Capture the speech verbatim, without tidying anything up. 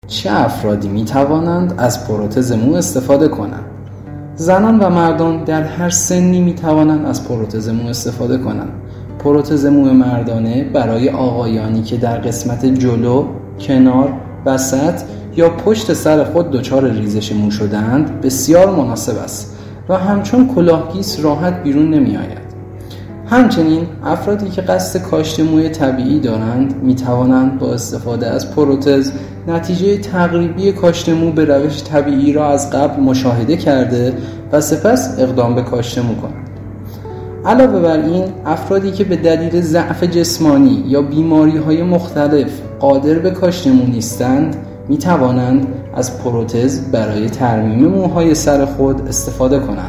چه افرادی می توانند از پروتز مو استفاده کنند؟ زنان و مردان در هر سنی می توانند از پروتز مو استفاده کنند. پروتز مو مردانه برای آقایانی که در قسمت جلو، کنار، وسط یا پشت سر خود دچار ریزش مو شده‌اند بسیار مناسب است و همچون کلاهگیس راحت بیرون نمی آید. همچنین افرادی که قصد کاشت موی طبیعی دارند می توانند با استفاده از پروتز نتیجه تقریبی کاشت مو به روش طبیعی را از قبل مشاهده کرده و سپس اقدام به کاشت مو کنند. علاوه بر این، افرادی که به دلیل ضعف جسمانی یا بیماری‌های مختلف قادر به کاشت مو نیستند می توانند از پروتز برای ترمیم موهای سر خود استفاده کنند.